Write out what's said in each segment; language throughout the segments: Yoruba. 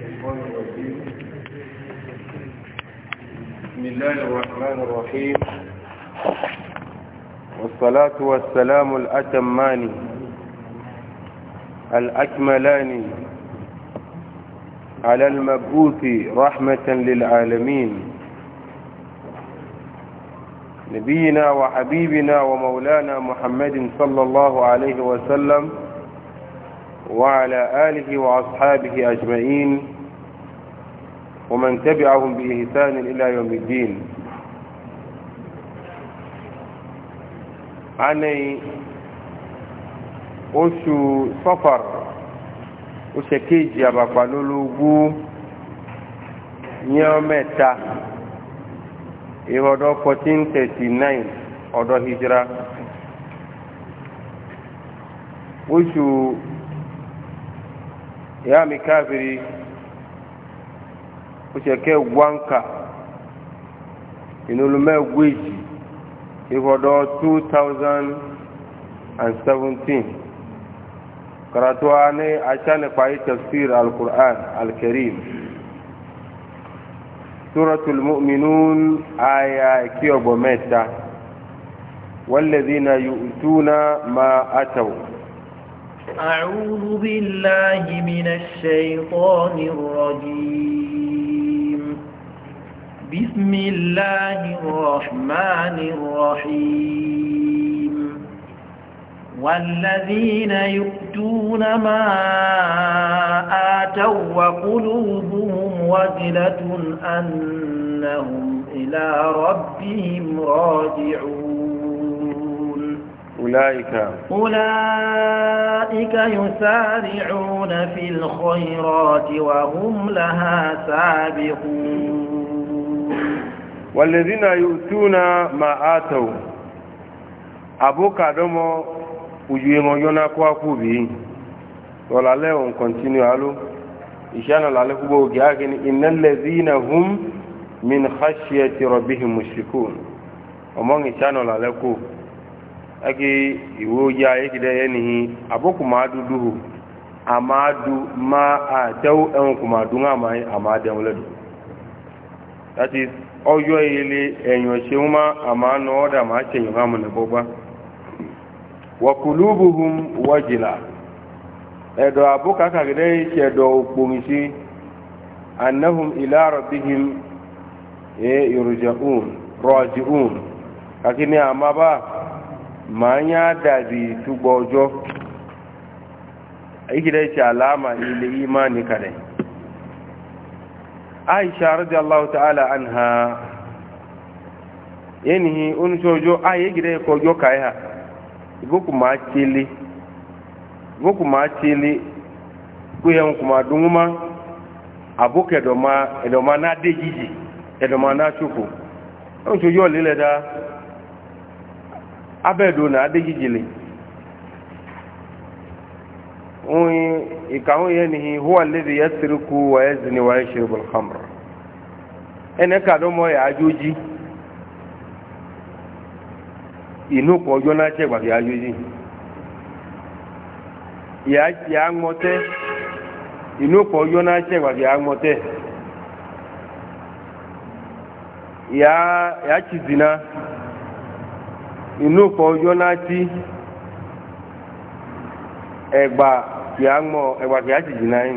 الشيطان الرجيم. بسم الله الرحمن الرحيم، والصلاة والسلام الأتمان الأكملان على المبعوث رحمة للعالمين نبينا وحبيبنا ومولانا محمد صلى الله عليه وسلم وعلى آله وأصحابه أجمعين ومن تبعهم بإحسان إلى يوم الدين. عني oṣù Safar oṣù kejì àbàpàlólógún yẹn mẹ́ta ìhọdọ 1439 ọdọ hijira oṣù ya mi kafiri oṣù kẹwàá ìnulùmẹ́gbèjì ìhọdọ 2017 karatuwa ne a cana kwayi tafsir al-Qur'an al-Karim suratul mu'minun aya kiyobo meta wallazina yu'tuna ma ataw. أعوذ بالله من الشيطان الرجيم. بسم الله الرحمن الرحيم. والذين يؤتون ما آتوا وقلوبهم وجلة أنهم إلى ربهم راجعون. أولئك يسارعون في الخيرات وهم لها سابقون. والذين يؤتون ما آتوا أبوك أدمو ujuemo yona kwa kubi wala leo continue alo ishana lale kubo gyake ni innal ladhina hum min khashyati rabbihim mushrikun among ishana lale ku agi iwo ya yekide yeni aboku madudu amadu ma atau en kuma dunga mai amade wledu. That is oyo ile enyo seuma amano oda ma chenyo ngamune boba wa kulubuhum wajila edo abuka kagide chedo ukungisi annahum ila rabbihim yurja'un raji'un lakini amaba manya dabi tubojo ikide cha alama ile imani kare. Aisha radiyallahu ta'ala anha yenihi unsojo ayigide ko jo kaiha iboku ma chili kuyen kuma dunguma abuke edoma na dejiji edoma na chuku on to yo lele da abedo na dejiji le on ikawo yeni huwa alladhi yasriku wa yazni wa yashrabu al-khamr eneka do mo ya ajoji inú pọ̀ ọjọ́ náà ṣẹ̀gbà fi ayé yìí ìyá mọ́tẹ́ inú pọ̀ ọjọ́ náà ṣẹ̀gbà fi mọ́tẹ́ ìyá chìzìnà inú pọ̀ ọjọ́ náà tí ẹgbà fi chìzìnà yìí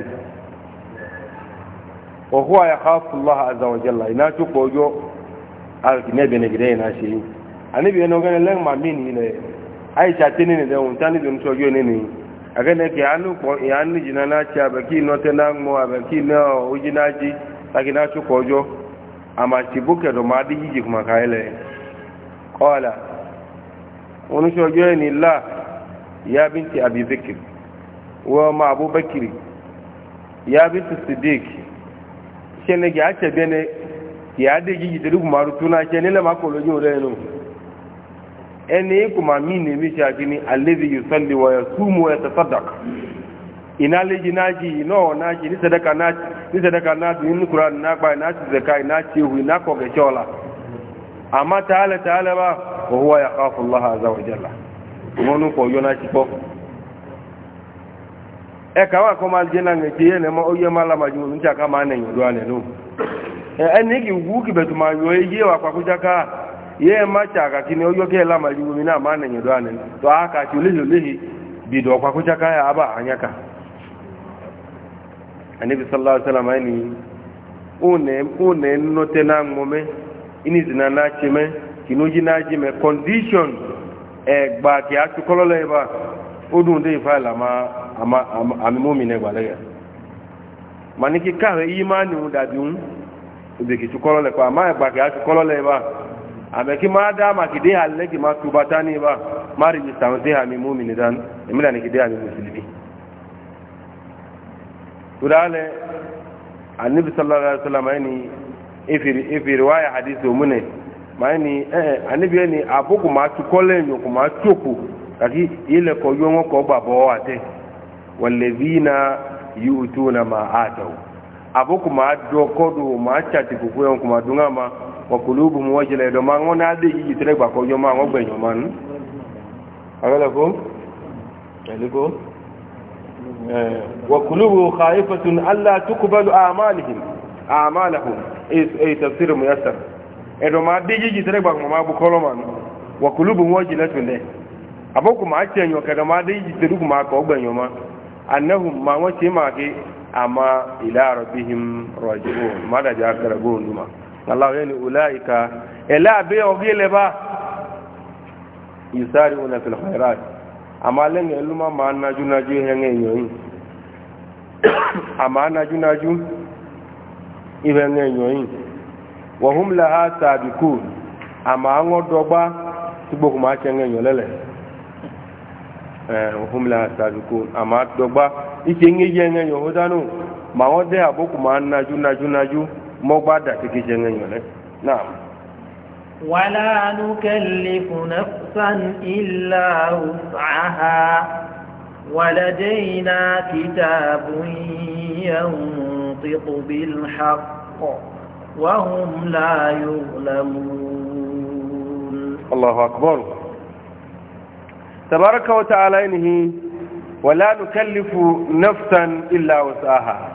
ọ̀hún àyàkáfùlọ́ àzàwọ̀jẹ́lá iná tó pọ̀ ọjọ́ alìkìnẹ́bẹ̀nẹ̀gẹ̀dẹ́ iná ṣe yìí anibi eno gane leng mamini ile aisha tini ne de untani dun so yo nini agane ke anu ko yani jinana cha baki no tenang mo abaki no ujinaji lakina chu kojo ama chibuke do madi jiji kuma kaile qala unu so yo ni la ya binti abi bakr wa ma abu bakri ya binti siddiq shene ga acha bene ya de jiji de kuma rutuna shene le makolo yo re no ẹni kuma mi ne mi ṣàkíní alladhi yusalli wa yasumu wa yatasaddaq ina leji naji no naji ni sadaka na bin Qur'an na ba na zakai na cehu na ko ga chola amma ta'ala ba wa huwa yaqafu Allah azza wa jalla wonu ko yona ci ko e ka wa ko mal jena nge tie ne ma o ye mala ma ju ncha ka ma ne nyo do ane no eni ki wu ki betu ma yo ye wa kwa kujaka ye ma cha ka kini o yo ke la ma ju mi na ma ne nyo do ane to aka ti le bi do kwa kujaka ya aba anyaka anabi sallallahu alaihi wasallam ani one no tena ngome ini zina na chime kinuji na jime condition gba ki atu kolole ba odun de fa la ami mu'mine gba le maniki ka imani udadun de ki tu kolole pa ma gba ki atu kolole ba ame ki ma da ma ki de halle ki ma tubatani ba mari mi tawde ami mu'mine dan emila ni ki de ami muslimi tudale annabi sallallahu alaihi wasallam yani ifi riwaya hadithu mune maani annabi ni abuku ma tukole nyo kuma tuku kaki ile ko yongo ko babo ate walladhina yu'tuna ma atau abuku ma do kodu ma chati ku ko kuma dungama wa qulubuhum wajla do ma ngona de yi tere ba ko yoma ngogbe nyoman agala ko aliko وقلوبه خائفة ألا تقبل أعمالهم أي تفسير ميسر إذا ما ديجي تريبا ما بكلمان وقلوبهم وجلة له أبوكم أتين وكذا ما ديجي تريبا ما كوبا يوما أنهم ما وشي ماكي أما إلى ربهم راجعون ماذا جاء كربون لما الله يعني أولئك إلا بيوغي لبا يسارعون في الخيرات ama lenga eluma maana junaju henge yoyin amana junaju ibenge yoyin wa hum laha sabiqun ama ngodogba tugbo kuma chenge yolele wa hum laha sabiqun ama dogba ichenge yenge yohodanu ma wode aboku maana junaju mogba da tiki chenge yole naam ولا نكلف نفسا إلا وسعها ولدينا كتاب ينطق بالحق وهم لا يظلمون الله أكبر تبارك وتعالى إنه ولا نكلف نفسا إلا وسعها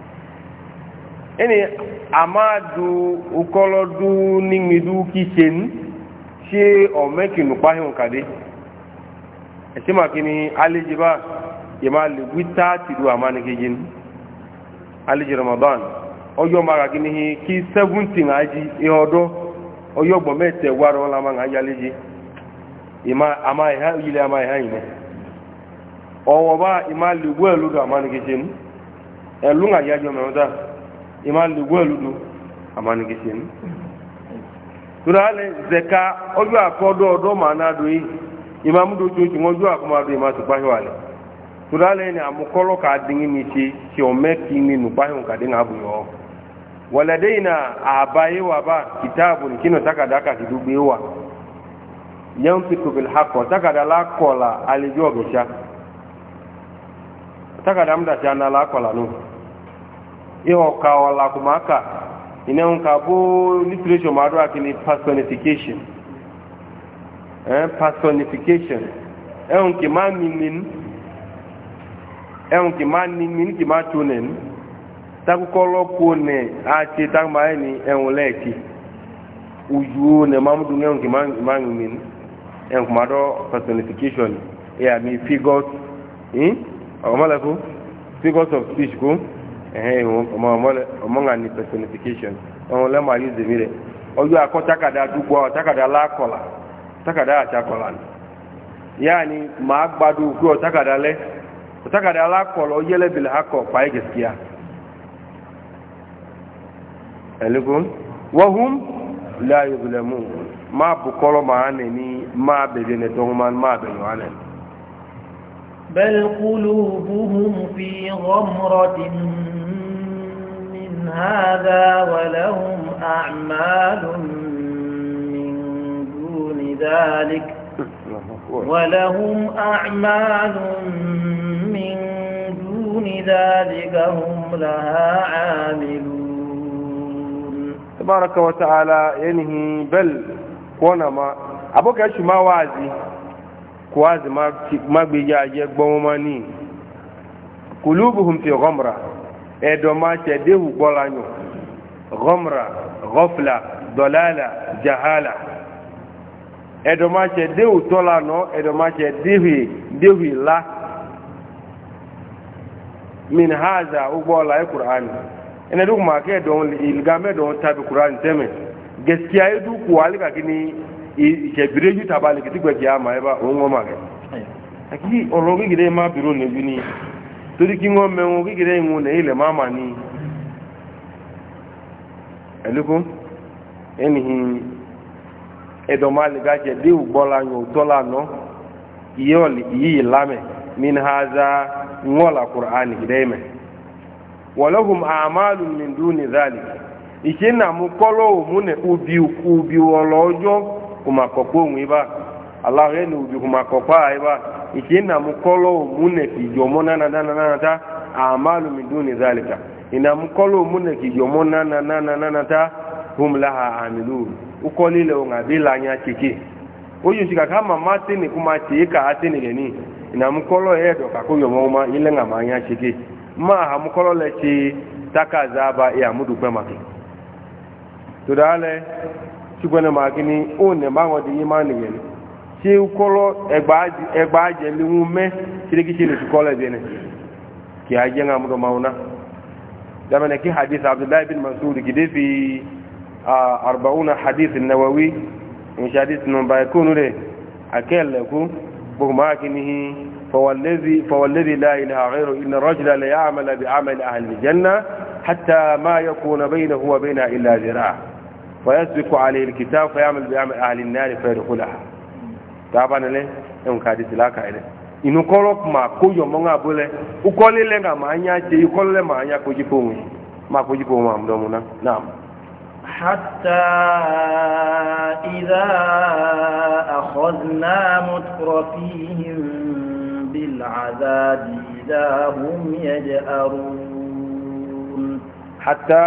إنه amadu ukolodu ningidu kitchen se o mekinu pahun kade ese makini alijiba yema le wita tidu amani kejin aliji ramadan ojo mara kini ki 17 aji ihodo oyo gbo mete waro la ma aja aliji ima ama ha yile ama ha yin owo ba ima le gwelu do amani kejin elunga yajo meoda ima lugbo ludu amani kisin turale zeka ojo akodo odo manado yi imam do joju ojo akomado ima tu pahi wale turale ni amukolo ka dingi ni ti o meki ni nu pahi ka dinga abuyo waladaina abayi wa ba kitabun kino takadaka kidugbe wa yanfiku bil haqq takada la kola alijogo sha takada mda jana la kola no iyo kaola kumaka inaunka bo literature madu akini personification personification eunki manin ki matunen takukolo kone ati tangmaeni eunleki uju ne mamudu eunki manin eunki mado personification ya mi figures figures of speech ko ọmọ ni personification ọmọ lẹ́mọ̀ ayé zèmí ọjọ́ akọ́ takada dúgbọ́ takada lákọ̀lá takada àṣàkọ̀lá ni ma gbádù kú takada lẹ́ takada lákọ̀lá ó yẹ́lẹ̀ bìlẹ̀ akọ̀ pàí gẹ̀ẹ́sìkíyà ẹ̀lẹ́gùn wọ́hún láyé bìlẹ̀ mú máa bùkọ́lọ́ máa nẹ̀ ní máa bẹ̀rẹ̀ nẹ̀tọ́ máa bẹ̀rẹ̀ wà nẹ̀ بل قلوبهم في غمرة من هذا ولهم أعمال من دون ذلك هم لها عاملون تبارك وتعالى ينهي بل كونما أبوك أشو ما wáàzì ma gbèjà ayé gbọ́n ma ní قلوبهم في غمرة إدما تديه بولانيو غمرة غفلة ضلالة جهالة إدما تديه طولانو إدما تديه لا من هذا أقول القرآن ina duk ma ke don ilgame don tabi Qur'an teme gaskiya yi duk wali ka kini ke bireju tabali kiti gbe kiyama eba onwo ma ke aki ologi gide ma biro ne juni tori ki ngo me ngo gide ngo ne ile mama ni eluko enihi edo mali ga je di ubola nyo tola no yoli yi lame min haza ngola Qur'an gide me walahum a'malun min duni dhalik ikina mukolo mune ubi olojo kuma kopo nwiba allah yeni ubi kuma kopa iba ikina mukolo mune kijomona na ta a'malun min duni dhalika ina mukolo mune kijomona na ta hum laha amilun ukolile ungabila nya chiki oyu shika kama matini kuma tika atini geni ina mukolo edo kakuyo moma ile ngama nya chiki ma ha mukolo lechi taka zaba ya mudu pema to dale chugone makini one mango di imani yele chi ukolo egbaje liume kiriki chini ukolo bene ki aje ngamudo mauna jamane ki hadith Abdullah bin Mas'ud kidefi 40 hadith an-Nawawi in hadith number yakunu le akeleku bumakinihi فوالذي لا إله غيره إن الرجل ليعمل بعمل أهل الجنة حتى ما يكون بينه وبينها إلا ذراع فيسبق عليه الكتاب فيعمل بعمل أهل النار فيدخلها طبعا له يوم كادس لا كايله إنه كلك ما كوجو منا بوله وكل لنا ما ينجي وكل ما ينجي كوجي بومي ما كوجي بوم أمدومنا نعم حتى إذا أخذنا مترفيهم بالعذاب إذا هم يجأرون حتى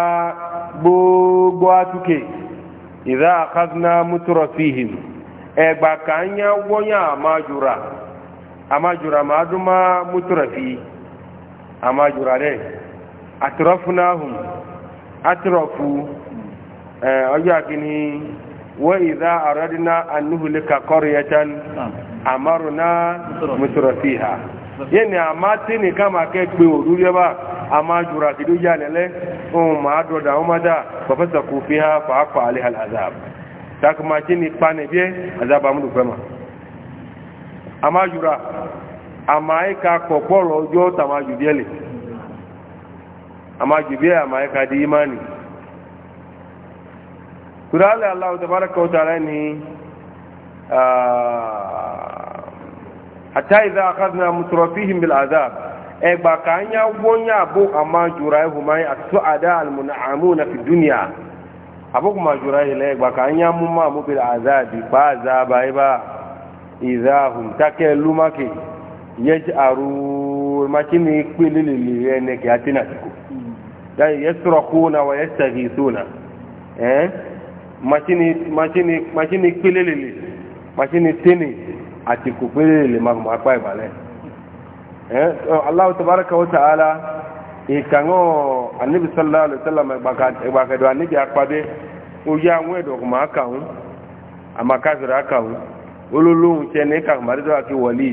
بواتك إذا أخذنا مترفيهم إغبا كانيا ويا أماجرا ما دوما مترفي أماجرا ليه أترفناهم أترفوا أجاكني وإذا أردنا أن نهلك قرية أمرنا مترفيها يعني أماتني كما كيكبي ودوليبا أما جرا كدو جانله ما أدودا ومدا ففسقوا فيها فعقوا عليها العذاب تاكما تني باني بيه عذاب أمدو فما أما جرا أما إيكا كوكولو جو تما جبيلي أما جبيه أما إيكا دي إيماني قال الله تبارك وتعالى حتى إذا أخذنا مترفيهم بالعذاب إبا كان يوون أبو أما جرائهم السعداء المنعمون في الدنيا أبوك ما جرائه لا إبا كان يوم بالعذاب بعذاب إبا إذا هم تكلمك يجأرون ما كني يقبل للينك ياتناتكم يعني يسرقون ويستغيثون machini pelelele machini teni ati ku pelelele magma pa ibale Allah tabaraka wa taala ikango annabi sallallahu alaihi wasallam baka do annabi akpabe o ya nwedo kuma akaun amaka zira akaun ololun chene ka marido aki walid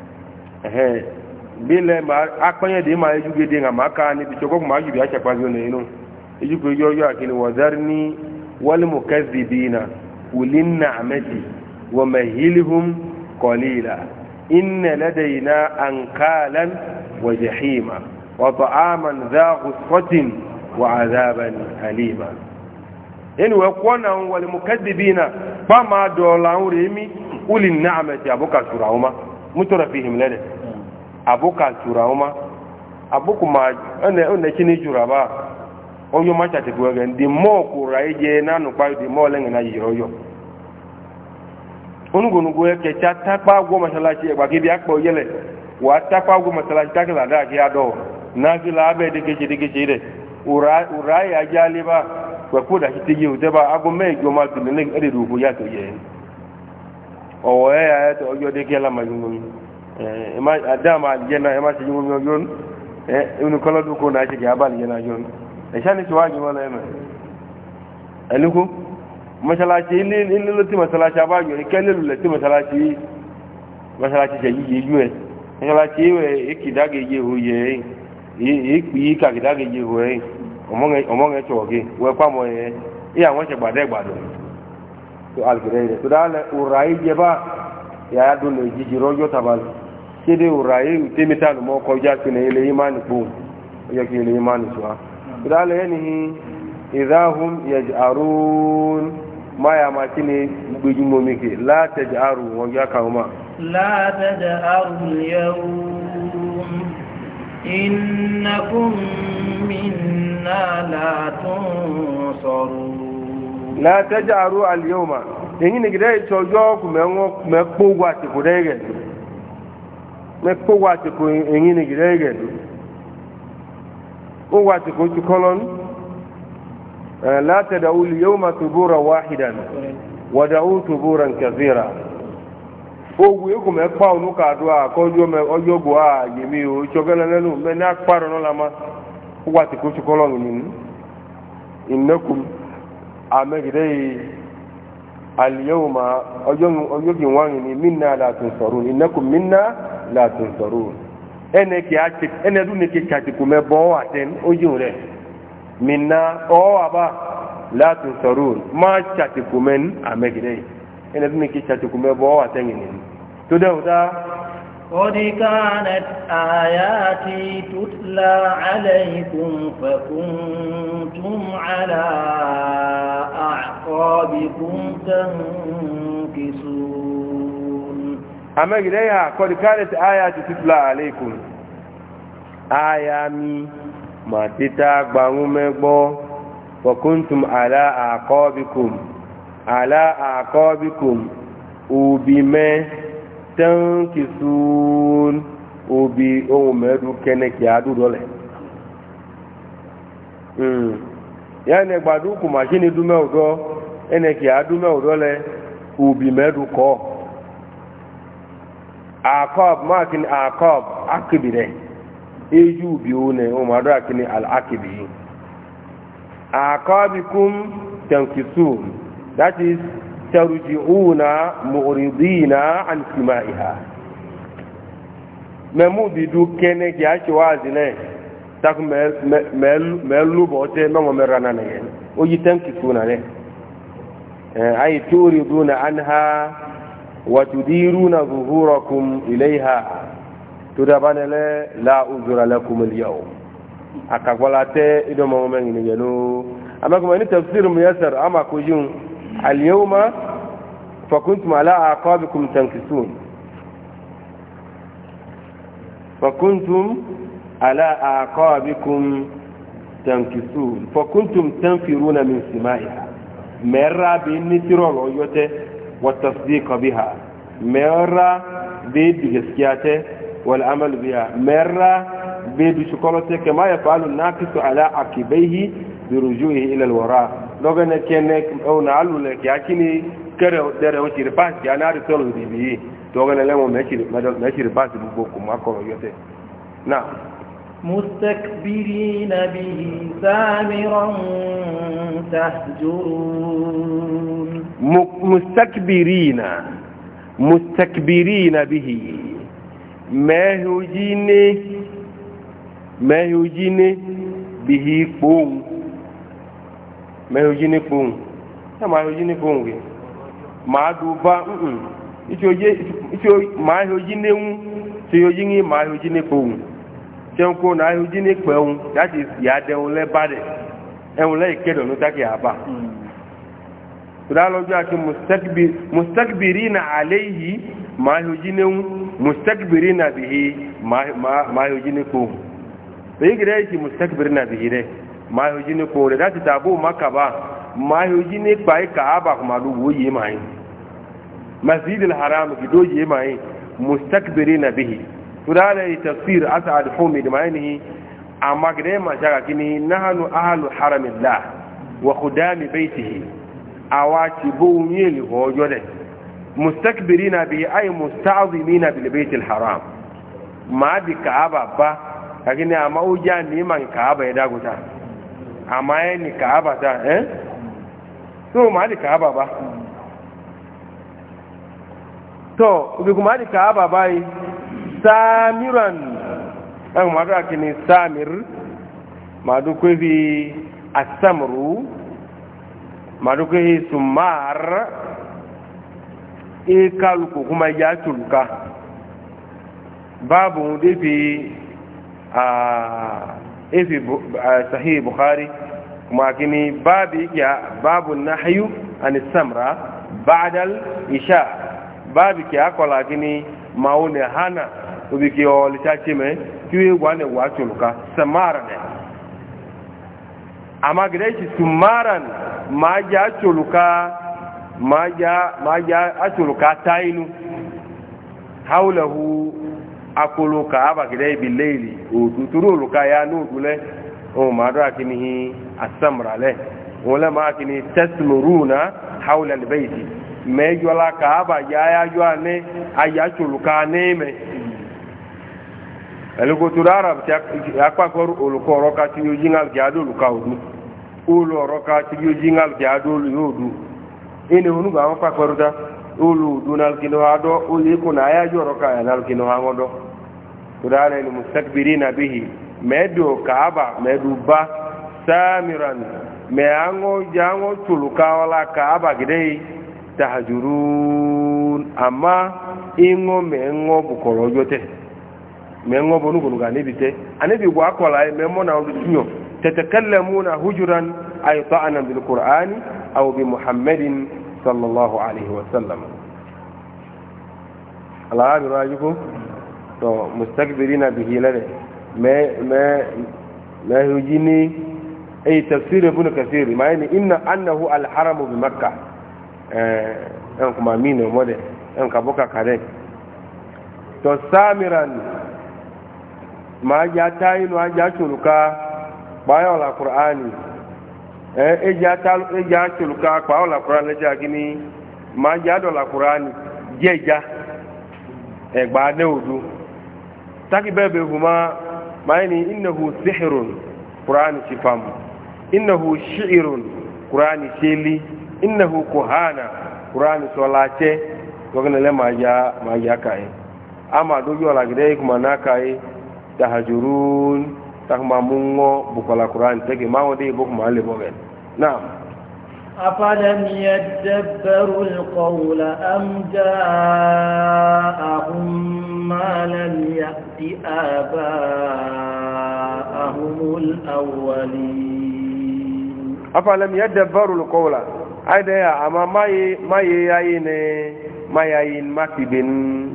bile ma akpanye de ma ejugede ngamaka ni bichoko kuma yubi acha kwazo ne inu ejugo yo akini wazarni والمكذبين أولي النعمة ومهلهم قليلا إن لدينا أنكالا وجحيما وطعاما ذا غصة وعذابا أليما إن وقونا والمكذبين فما دولان ريمي أولي النعمة أبوك سراهما مترفيهم لدي أبوك سراهما أبوك ما أنا كني جرابا oyo macha te gwe ndi mo ku raije nanu pa di mo lenga na yiro yo onugunu gwe ke chata pa gwo masalachi egba ki bi akpo yele wa ta pa gwo masalachi ta kala da ki ado na ki la be de ke de ura ya jali ba kwa kuda kitiji uteba ago mejo ma tu ne ede du ku ya to ye o ya to oyo de ke la majungun ma adama aljanna ma ci mo yon ibn kala du ko na ci ga bal yana yon shani ci waji wala yema aliku masalaci in lutti masalaci ba yo kelle lutti masalaci je yi yuwe masalaci we ikidage je huye yi ka kidage je huye omonge choge we kwa mo ye iya won se gbade gbado to algirede to dale urai je ba ya do le jiji rojo tabal kede urai timitan mo ko ja kine ile imani bu ya kile imani so to dale yani idahum yaj'arun ma ya matini bujumo miki la taj'aru wa ya kauma la taj'aru al-yawm innakum minna la tunsarun la taj'aru al-yawma yini gidai tojo ku me pogwa ti ko dege me pogwa ti ko yini gidai ge pogwa ti ko kolon لا تدعوا اليوم ثبورا واحدا ودعوا ثبورا كثيرا ogu ego me pa onu ka do a ko jo me ojogo a yemi o chogana lenu me na paro no lama wa ti ko chukolo ni innakum amagidai al yawma ojogi wani ni minna la tunsarun innakum minna la tunsarun ene ki ati ene du ne ki chati ku me bo aten ojun re minna o aba la tunsarun ma chati kumen amegide ene dumi ki chati kume bo atengini to da قد كانت آياتي تتلى عليكم فكنتم على أعقابكم تنكصون amegide ya قد كانت آياتي تتلى عليكم آيامي ma tita gbanwu megbo wa kuntum ala aqabikum ubi me tankisun ubi o medu kene ki adu dole yani gbadu ku machine du me odo ene ki adu me odo le ubi medu ko aqab makin aqab akbire eju bi one o ma do akini al akibi aqabikum tankisun that is tarji'una mu'ridina an simaiha memu bidu kene ki achi wazile tak melu bote no merana ne o yi tankisuna ne ay turiduna anha wa tudiruna zuhurakum ilayha tudabanele la uzura lakum al-yawm akakwalate ido mo men ni yelo ama kuma ni tafsir muyassar ama ko jun al-yawma fa kuntum ala aqabikum tankisun fa kuntum ala aqabikum tankisun fa kuntum tanfiruna min simaiha merra bi nitirolo yote wa tasdiq biha merra bi gaskiyate والعمل بها مرة بشكولته كما يفعل الناقص على عقبيه برجوعه إلى الوراء لو أن كأنك أو نعلو لك يعني كره دره وشير باس يعني أرسله به لو أن لهم مشير باس بوكم ما كانوا يته نعم مستكبرين به سامرا تهجرون مستكبرين به mehujine bihi kpon mehujine kpon ya mehujine kpon ge ma du ba icho mehujine un ti yojini mehujine kpon chenko na mehujine kpon that is ya de ole bade en le ikedo no taki aba tudalo ja ki mustakbirina alayhi ma yujine mustakbirina bihi ma yujine ko be gire ki mustakbirina bihi re ma yujine ko re dati tabu makaba ma yujine pai kaaba kuma du woyi mai masjidil haram ki doji mai mustakbirina bihi tudalo tafsir asad humid mainihi amma gire ma jaga kini nahnu ahlu haramillah wa khudami baitihi awaci bo nyeli hojo de mustakbirina bi ay musta'zimina bil baytil haram ma di kaaba ba lakini ama uja ni man kaaba ya daguta ama ni kaaba ta so ma di kaaba ba to bi kuma di kaaba bai samiran an ma da kini samir ma du ko bi asamru ma du ko sumar e kaluko kuma ya tulka babu de fi في صحيح بخاري لكن باب النحي عن السمرة بعد الإشاء باب كي أقول لكن ما هو نهانا وبكي أول شيء كي وانا واتلوكا سمارا أما قديش سمارا ما جاء تلوكا ما جاء أتلوكا تاينو حوله akolo ka aba gidai billaili o tuturu ka ya no dule o ma do akini asamra le wala ma akini tasmuruna hawla albayt me jola ka aba ya jo ane aya chuluka ne me elugo turara ya kwa ko uluko roka ti yingal jado luka odu ulo roka ti yingal jado yodu ene hunu ga kwa ko ruda ulu dunal kino ado uli kuna ya jo roka ya nal kino hangodo kudana ni mustakbirina bihi medo kaaba medu ba samiran meango jango tuluka wala kaaba gidei tahjurun amma ingo mengo bukoro jote mengo bonu gonu ga nebite anabi gwa kola memo na udunyo tatakallamuna hujuran ay ta'ana bil qur'ani aw bi muhammadin sallallahu alaihi wasallam ala rajukum to mustakbirina bihi lade ma hujini ay tafsir ibn kathir ma yani inna annahu al haram bi makkah en kuma mino mode en ka boka kare to samiran ma ja tayinu ja chuluka bayo la qur'ani ja chuluka bayo la qur'ani ja gini ma ja do la qur'ani jeja gba ne odu taki bebe huma maini innahu sihrun qur'ani sifam innahu shi'run qur'ani sheli innahu kuhana qur'ani solache wogana le maja kai ama do yo la gide kuma nakai tahajurun takma mungo bukola qur'ani tege mawde bokuma le bogen naam أفلم يدبروا القول أم جاءهم ما لم يأت آباءهم الأولين أفلم يدبروا القول أيضا يا أما ما يين ما تبين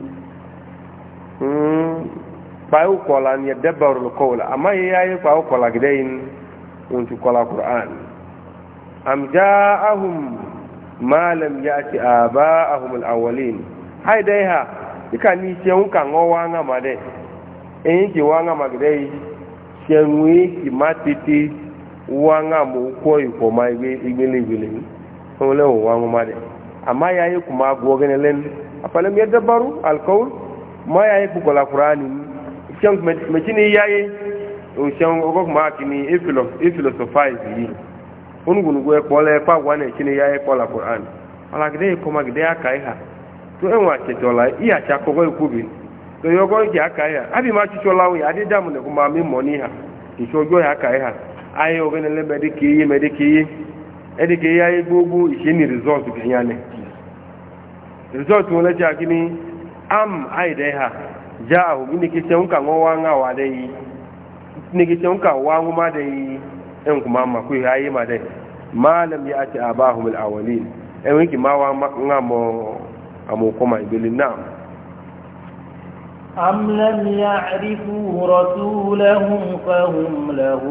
بايو قولا يدبروا القول أما يين بايو قولا قدين وانتو قولا قرآن أم جاءهم ما لم يأت آباءهم الأولين هاي ديها ikani seun ka ngowa nga made enji wanga magdei senwi ki matiti wanga mu ko iko mai igbele ole wanga made ama yayi kuma gogene len afalam yadabbaru alqawl ma yayi ku kola qur'ani sen mechini yayi o sen ogo kuma kini philosophize yi onugunugo e pole pa wane chini yayi kola qur'ani ala gdei ko magdei aka iha to enwa chetola iya chakogo ikubi to yogo ji aka ya abi ma chichola wi adi damu ne kuma mi moni ha isojo ya aka ya ayo ogene le mediki edike ya igbogu ishini result kenya ne result wala ja kini am aide ha jaahu ni kichen ka ngowa nga wa dai ni kichen ka wa nguma dai en kuma ma ku yayi ma dai malam ya ati abahum alawalin en winki ma wa ngamo أموكم بالنعم أم لم يعرفوا رسولهم فهم له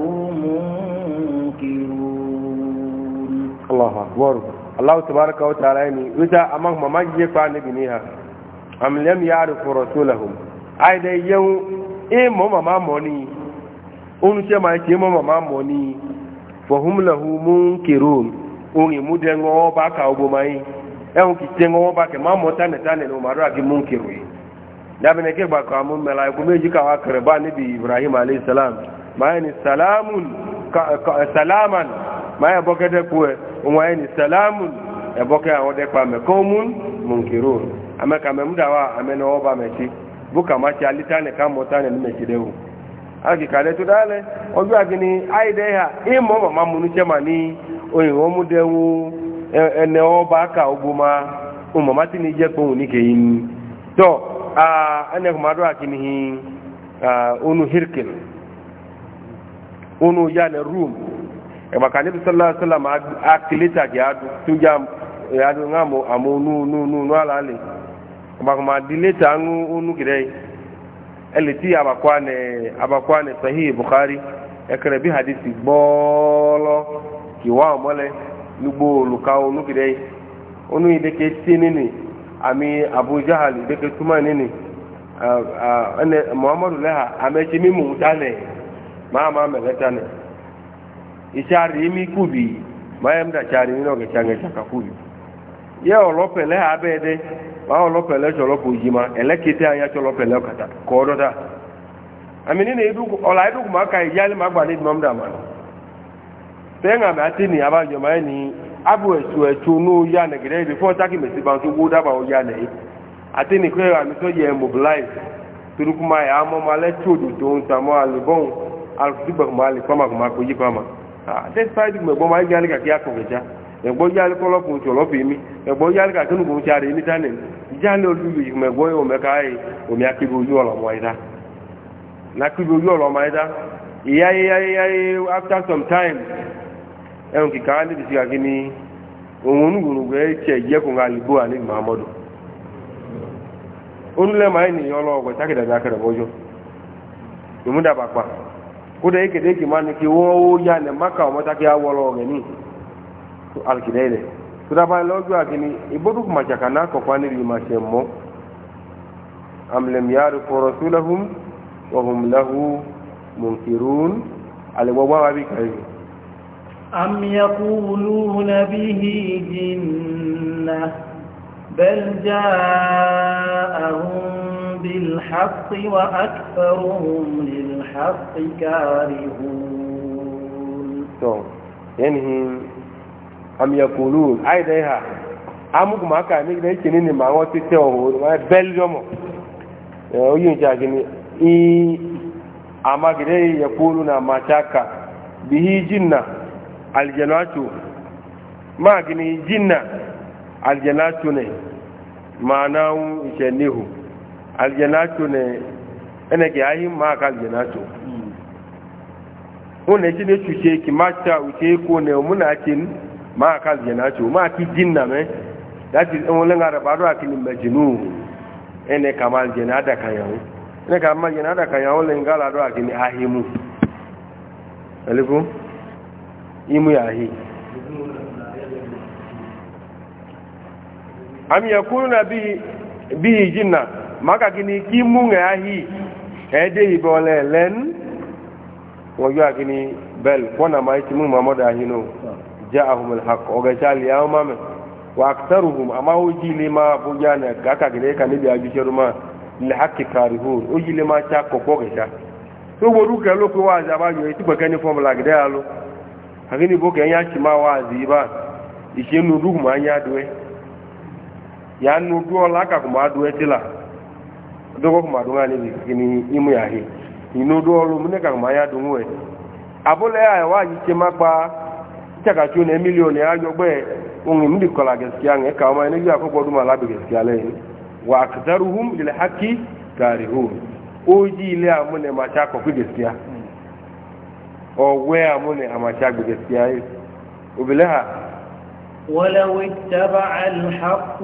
منكرون الله أكبر الله تبارك وتعالى إذا أمام ما يجيك عن بنيها أم لم يعرفوا رسولهم أيضا يوم إيه ماما موني أنشأ ما يجي ماما موني فهم له منكرون أني مدن وباك أو بماي ehun ki tengo ba ke ma mota ne tane no maro agi munkiru da bene ke ba ka mun mala ko meji ka wa karba ni bi ibrahim alayhi salam ma ni salamun salaman ma ya bokede ko wa ni salamun e boke awon de pa me ko mun munkirun ameka me mudawa ameno oba mechi buka ma cha litane ka mota ne me chidewu agi kale to dale oju agini aide ha imo mama munu chema ni oyin o mu dewu ene oba ka oguma o mama ti ni je ko ni ke yin to ene ko madu akini unu hirkil unu ya ne room e makani bi sallallahu alaihi wasallam akilita ya tujam ya do ngamo amonu nu ala le ma dileta unu gidai eleti abakwane sahih bukhari ekere bi hadisi bolo kiwa mole lugbo lukao nukide onu ideke tinini ami abu jahal ideke tumanini ane muhammadu leha amechi mi mutane mama meletane ishari mi kubi mayemda chari ni noge change chaka kubi ye olopele abede wa olopele cholopo jima elekete anya cholopele okata kododa amini ne edu ola edu kuma kai yali magba ni mamda man tenga ma atini abajo mai ni abu esu nu ya ne gire before taki mesi ban to goda ba o ya ne atini ko ya mi to ye mobilize turu kuma ya mo male chodu to ntamo alibon alfuba mali kuma ko yipama despite me bo mai yali ka kia ko geja egbo yali kolo kun cholo pimi egbo yali ka kunu kun chari ni tanen jali olu yi me go yo me kai o mi akibu yo lo moida na kibu yo lo moida iya after some time en ki kan di siga gini ohun gunu gbe che je ko ngali bo ani mahamudu onule mai ni yo lo go takida da kare bojo imuda bakwa kuda yake deki mani ki wo ya ne maka o mata ki awolo gani to alkidaile to da ba lojo akini ibodu kuma chakana ko kwani ri ma shemmo am lam yarifu rasulahum wa hum lahu munkirun alwawa wa bi kai am yaquluna bihi jinnah bal ja'ahum بالحق وأكثرهم للحق كارهون يعني أم يقولون أي ده أمك ما كان يقدر يكنين ما هو تتوه بلجوم وين جاكني أما كده يقولون ما شاكا به جنة الجنات ما كني جنة الجنات ما ناو يشنيه aljanatu ne ene ke ayi ma ka aljanatu one ti ne tuche ki macha uche ko ne muna kin ma ka aljanatu ma ki jinna me that is on lenga ra baro akini majnu ene kama aljanada kayawo ene kama aljanada kayawo lenga la do akini ahimu alifu imu ya hi am yakuna bi jinna maka kini kimu ngahi ede ibole len wojo akini bel kona mai timu mamoda ahino ja'ahum alhaq oga chali yawma wa aktharuhum ama ujili ma bujana kaka gire kan bi ajuruma li haqqi karihun ujili ma cha kokogesha so woru ke lo ko wa zaba yo ti bakani formula gide alo akini bo ke nya chima wa ziba ishenu du ma nya doe ya nu du ola ka kuma doe tila dogo kuma dunga ni kini imu ya hi inu do lu mune ka ma ya dunwe abule ya wa yi che magba chaka chu ne million ya yo gbe ungi mdi kola gaskiya ne ka ma ne ya ko godu ma la bi gaskiya le wa aktharuhum lil haqqi karihun oji ile amune ma cha ko gaskiya o we amune ama cha gaskiya ubilaha ولو اتبع الحق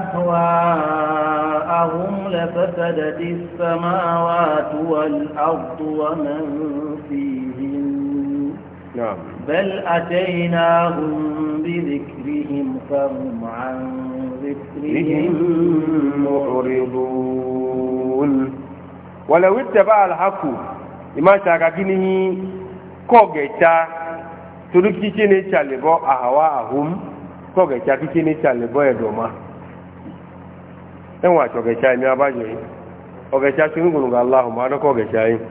أهواءهم لفسدت السماوات والأرض ومن فيهن نعم بل أتيناهم بذكرهم فهم عن ذكرهم معرضون ولو اتبع الحق إما شاككينه كوغيتا تركيشيني شالبو أهواءهم ko ge cha ki ni chale boy do ma enwa cho ge cha mi abajo yi o ge cha tunu gunu ga Allah ma do ko ge cha yi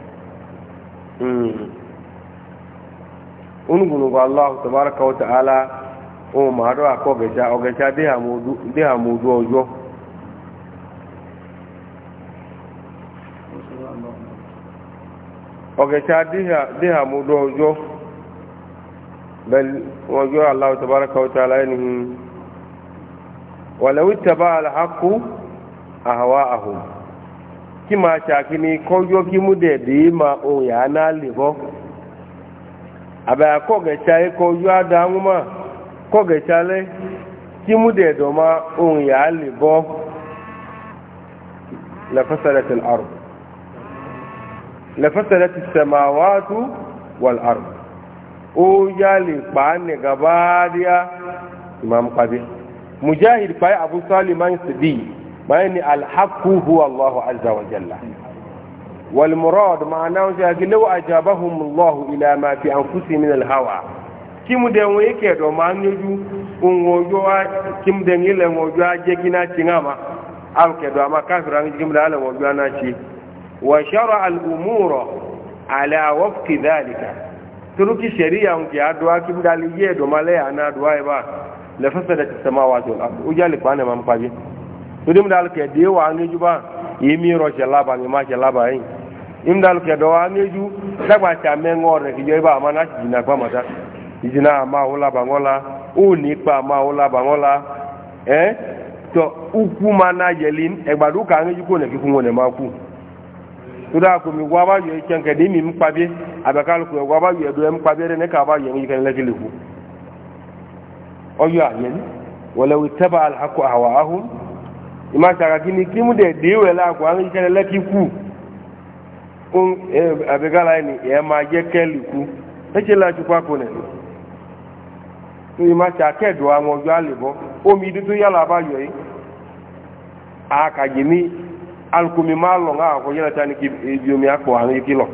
unu ga Allah tabaraka wa ta'ala o ma do ko ge cha de hamudu ojo o ge cha de hamudu ojo بل وجوه الله تبارك وتعالى إنه ولو اتبع الحق أهواءهم كما شاكني كوجو كمودة ديما أو يانا لبو أبا كوغة شاي كوجو أدامما كوغة شاي كمودة دوما أو يانا لبو لفسدت الأرض لفسدت السماوات والأرض o yali kpaane gabaadiya imam qabi mujahid fa abu saliman sidi bayni al haqqu huwa allah azza wa jalla wal murad ma'ana ya law ajabahum allah ila ma fi anfusihim min al hawa kimu de won yake do ma nyoju unwojo kim de ngile ngojo aje kina chingama al ke do ma kafiran kim da ala ngojo na chi wa shara al umura ala wafqi dhalika turuki sheria unki adwa kimdali yedo male ana adwa ba la fasadat as-samawati wal ard ujali bana mampaje tudim dal ke dewa ngeju ba yimi ro laba mi ma laba yin imdal ke do ngeju dagba cha mengore ki je ba mana jina kwa mata jina ma ola bangola uni pa ma ola bangola to uku mana yelin egbadu ka ngeju ko ne ki kun wona ma ku tuda ko mi waba yo chenke di mi mpabe abakal ko waba yo do mpabe ne ka ba yo ngi kan la kilifu oyo ayen wala ittaba al haqq ahwaahum ima ta gini kimu de wela ko ngi kan la kifu abegala ni e ma je keliku e la ju kwa ko ne ima ta ke do awon ojo alebo omi du to yala ba yo yi aka jimi alkumi malo nga ko yela tani ki biomi ako an kilo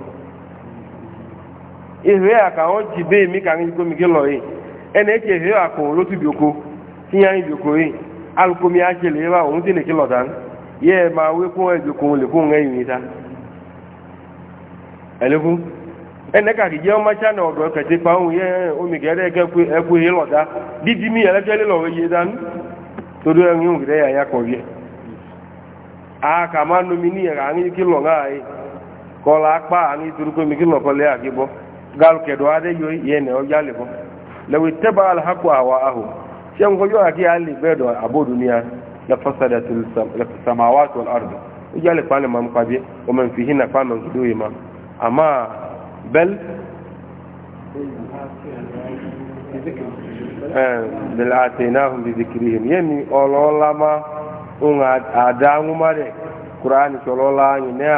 ihe aka o ji be mi kan ko mi kilo yi ene ke he ako lo tu bioko tiyan bioko yi alkumi a chele wa o ti ne kilo dan ye ma we ko e bioko le ko ngai ni ta eleku ene ka ki je o ma cha na odo ka ti pa o ye o mi gere ke ku he lo da didi mi ele ke le lo ye dan to do en yu gre ya ko ye aka ma nomini ya ani kilo ngai ko la pa ani turu ko mi kilo ko le akibo gal ke do ade yo yene o jale bo law ittaba al haqu awaahu shan ko yo aki ali bedo abo dunia la fasadatul samawati wal ard jale pale mam qabi o man fihina pa man do yima ama bal bal atainahum bi dhikrihim yani ololama unga adangu mare Qur'ani solola ni ne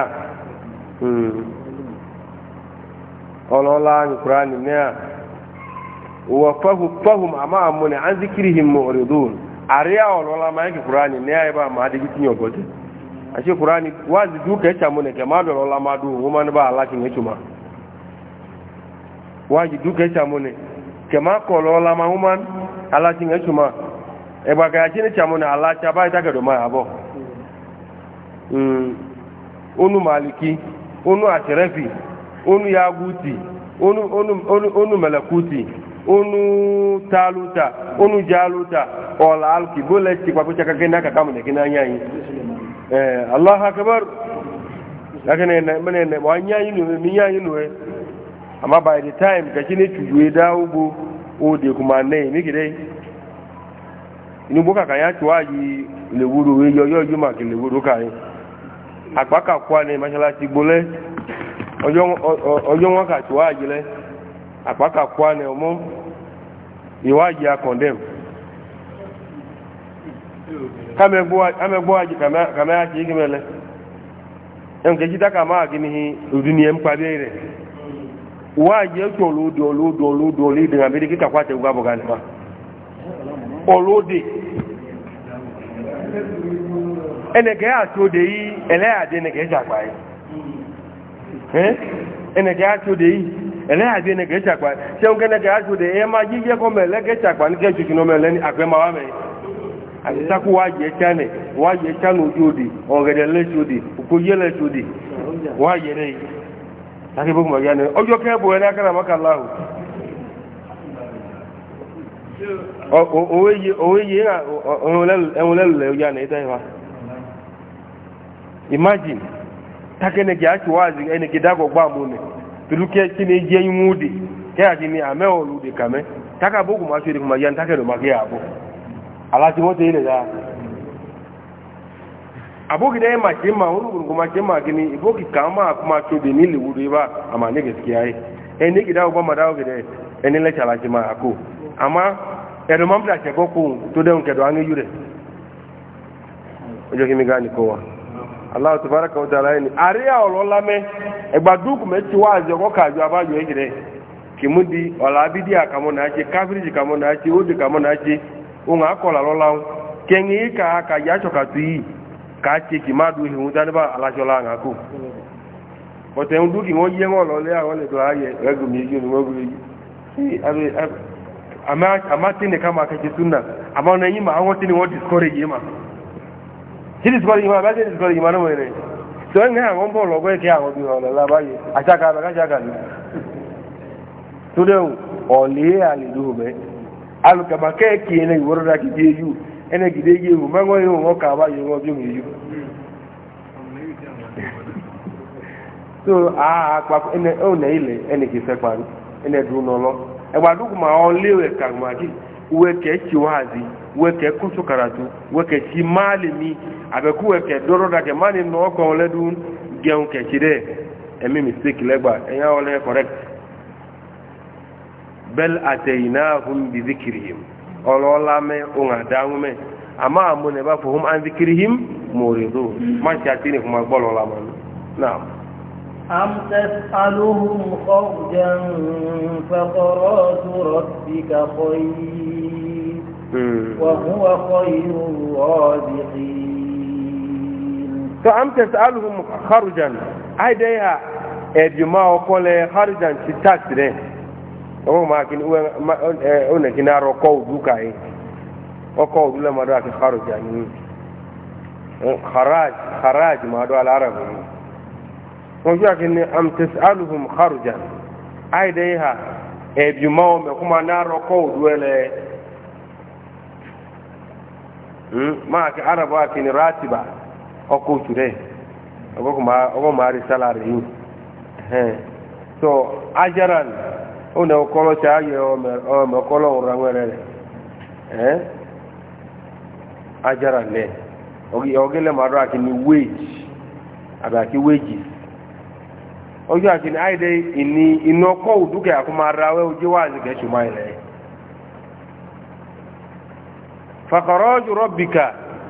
olola ni Qur'ani ne wa fahum ama mun an zikrihim mu'ridun ariya olola ma ki Qur'ani ne ay ba ma de gitinyo bote ashe Qur'ani wazi duka yacha mun ke ma do olola ma du wo man ba Allah kin yachuma waji duka yacha mun ke ma ko olola ma human Allah kin yachuma e ba ga jini chamuna Allah cha ba ta ga do ma abo onu maliki onu ashrafi onu yaguti onu malakuti onu taluta onu jaluta ola alki bole ti kwa kuchaka kena ka kamune kina nyanyi Allah akbar lakini mene wanyanyi no minyanyi no ama by the time ka chini tujuwe dawo o de kuma nei mi gidei inu boka kan ya tuwaji le wuru we yo juma ke le wuru kai apaka kwa ni mashalasi gbole ojo won ka tuwaji le apaka kwa ni omo iwaji a condemn amegbo aji kama ya ji gimele enke jita kama gini dunia mpabe re waji e to lodo le de ngabiri kita kwate ugabo gani ma olóde ẹnẹ̀kẹ́ àtòdè yìí ẹlẹ́àdé ẹnẹ̀kẹ́ jàgbà yìí ẹnẹ̀kẹ́ àtòdè yìí ele abi ne ke chakwa se unke ne ke asu de e ma jije ko mele ke chakwa ni ke chuchu no mele ni akwe ma wa me ataku waje chane waje chanu jodi ogede le jodi ko yele jodi waje re take bu ma yana ojo ke bo na kana maka Allah oye na onwelele ya na ita iwa imagine take ne gi achi wazi ene gi dago gba mu ne tuluke ti ne je yin udi ke aji ni ame olu de kame taka bogu ma shiri kuma yan take do ma ke abo ala ti mote ile da abogi da ma ke ma unu kuma ke ma gini ibogi kama kuma to de ni le wudu ba ama ne gaskiya ai ene gi dago ba ma dago gide ene le chala ji ma ako ama ẹ̀rọ máa ń bìlà ṣẹ̀kọ́ kó tó dẹ̀hùn kẹ̀dọ̀ á ń yú rẹ̀ ọjọ́ kí mi gá ní kó wa aláwọ̀ tó fara kàwọ́ tààrà ẹni àríyá ọ̀rọ̀ lámẹ́ ẹgbà dúkù mẹ́tí wá àjọ ọkọ̀ kàjọ abájọ ẹ̀jì rẹ̀ kì mú di ọ̀là abídí àkàmọ́ náà ṣe káfíríjì kàmọ́ náà ṣe ódì kàmọ́ náà ṣe ohun akọ̀là lọ́láhùn kẹ́yìn yìí kà yá ṣọ̀kàtù yìí kà á ṣe kì má du ìhun tánibà aláṣọlá àǹkó ọ̀tẹ̀ ń dúkì wọ́n yé wọn lọ́lẹ́ àwọn lẹ́dọ̀ ayẹ ẹgbùn mi yìí ni wọ́n gbé yìí amma tini kama kake sunna amma wannan yi ma an wata ne wọ́n discourage ma tí discourage ma bá jẹ́ discourage ma náà rẹ̀ tó ń gbé àwọn bọ́ọ̀lù ọgbẹ́ kí àwọn bí ọ̀nà lábáyé àṣàkà àbẹ̀káṣàkà ní tó dẹ̀hùn ọ̀lẹ́ àlèlú mẹ́ alùkàmà kẹ́ẹ̀kì ẹnẹ ìwọ́rọ̀dá kìí yéyú ẹnẹ gìdé yéhù mẹ́wọ́n yóò wọ́n kà bá yóò bí yéyú so àpapọ̀ ẹnẹ ilẹ̀ ẹnẹ kìí fẹ́ parí ẹnẹ dùn náà lọ ẹgbàdúkù ma ọ léwẹ̀ kàgbàkì wẹ́kẹ̀ tí wáàzí wẹ́kẹ̀ kúsù karatu wẹ́kẹ̀ tí máa lè ní àbẹ̀kú wẹ́kẹ̀ dọ́rọ̀ dàkẹ̀ máa ní nà ọkọ̀ ọlẹ́dún gẹun kẹ̀kì rẹ̀ ẹ̀mí mistake lẹ́gbà ẹ̀yà ọlẹ́ correct bẹ́l àtẹ̀yìnà hùn bí zikirihim ọlọ́ọ̀lámẹ́ ohun àdáhùnmẹ́ àmà àmúnẹ̀ bá fòhùn án zikirihim mọ̀rẹ̀dọ́ má ṣe àtìní fún agbọ́lọ́lámọ́ náà أم تسألهم خرجا فخراج ربك خير وهو خير الرازقين فأم تسألهم خرجا أيديها إجماع كل خرجا تتاكد أو ما كن أنا كنا ركوع دوكاي ركوع ولا ما راك خرجا خراج ما دو العرب wọ́n yóò kí ni am tẹ̀síálùhùn kharujan àìdẹ́ ìhà ẹ̀bìmọ́ mẹ́kúnmá náà rọ́kọ́ òdúwẹ́lẹ̀ máa kí araba kí ni rátiba ọkọ̀ òtù rẹ̀ ọgbọ́n máa rí sálárì yìí so ajaran ó nà ọkọ́lọ́ tí a yẹ ọmọ ọkọ́lọ́ òun ránwẹ́rẹ́ rẹ̀ ajaran lẹ̀ ọgẹ́lẹ̀ máa rọ́ àkí ni wage àbí wages ojú àti ní àìdẹ́ ìní iná ọkọ̀ òdúkẹ́ àkúmọ̀ ara wẹ́ ojú wà ní kẹ́ṣù máa ilẹ̀ fàkọ̀rọ̀jù rọ́bìkà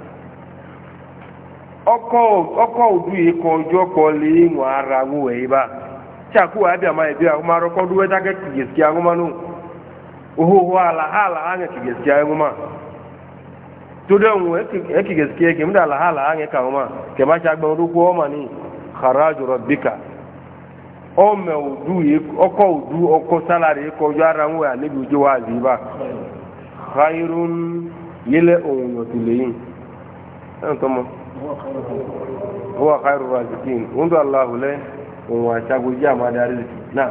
ọkọ̀ òdú ikọ̀ ojú ọkọ̀ lè wọ̀n ara wúwẹ̀ ibá tí àkúwà àbí àmà ìbí àkúmọ̀ arọ́kọ̀ dúwẹ́ dákẹ́ kìgẹ̀sì agúnmánú òhòhò àlàhàlà ányẹ kìgẹ̀sì agúnmá tó dẹ̀wọ̀n ẹkìgẹ̀sì ẹkìmí àlàhàlà ányẹ kàwọ́má kẹmáṣàgbọ̀n orúkọ ọmọ ní kọ̀rọ̀jù rọ́bìkà ọmọ òdú ọkọ̀ sálárì kọjú ara ń wẹ̀ níbi ojú wa àzíbá khairun yẹlẹ̀ ohun yọ̀tù lẹ́yìn ẹ̀yìn tọ́mọ wọ́n khairun razikin wọ́n tó aláhùlẹ̀ ohun àṣàgbójí àmàdarí náà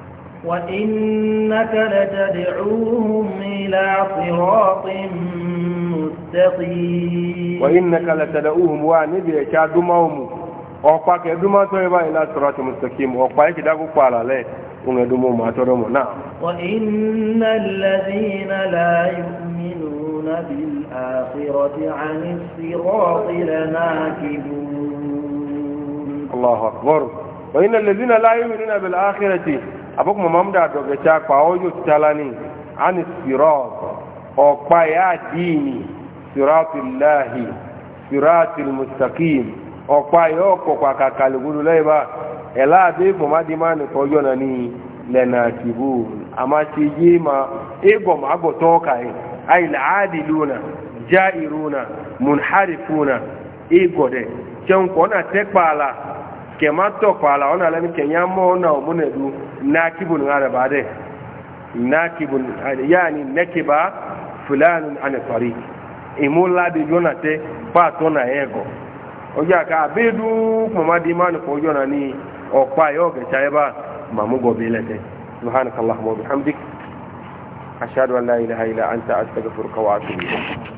وإنك لتدعوهم إلى صراط مستقيم وإنك لتدعوهم وعنبي يشادمهم ọ̀pá kẹ́ẹ̀dúnmọ́ tó yẹ báyìí láti sọ̀rọ̀ àti mùsùlùmí ọ̀pá yìí kìdákù pa àlàlẹ́ ohun ẹ̀dúnmọ́ máa tọ́rọ mọ̀ náà. وإن الذين لا يؤمنون بالآخرة عن الصراط لناكبون. الله أكبر. وإن الذين لا يؤمنون بالآخرة أبوكم ممدع دوكتاك فأوجو تتالاني عن الصراط ọ̀pá yà dìní صراط الله صراط المستقيم ọ̀pá yóò kọ̀kọ̀ àkàkàlùgbùdù lẹ́yìnbá ẹ̀lá àbí ìfọ̀mádìmá nìkan ọjọ́ náà ní lẹ́nà àtìbò àmá ti yé ma ẹgbọ̀m àgbọ̀tọ́ ọkàí àìlà àádìlúnà já ìrúnà mùnhárìfúnà ẹgbọ̀dẹ̀ jẹunkọ̀ náà tẹ́pàálà kema to pala ona la ni kenya mo na o munedu nakibun ngara bade nakibun yani nakiba fulanun an tariq imula de jonate pa to na ego oja ka bedu mama di man ko jona ni o pa yo ge chaiba mamugo bilete subhanakallahumma wa bihamdik ashhadu an la ilaha illa anta astaghfiruka wa atubu ilayk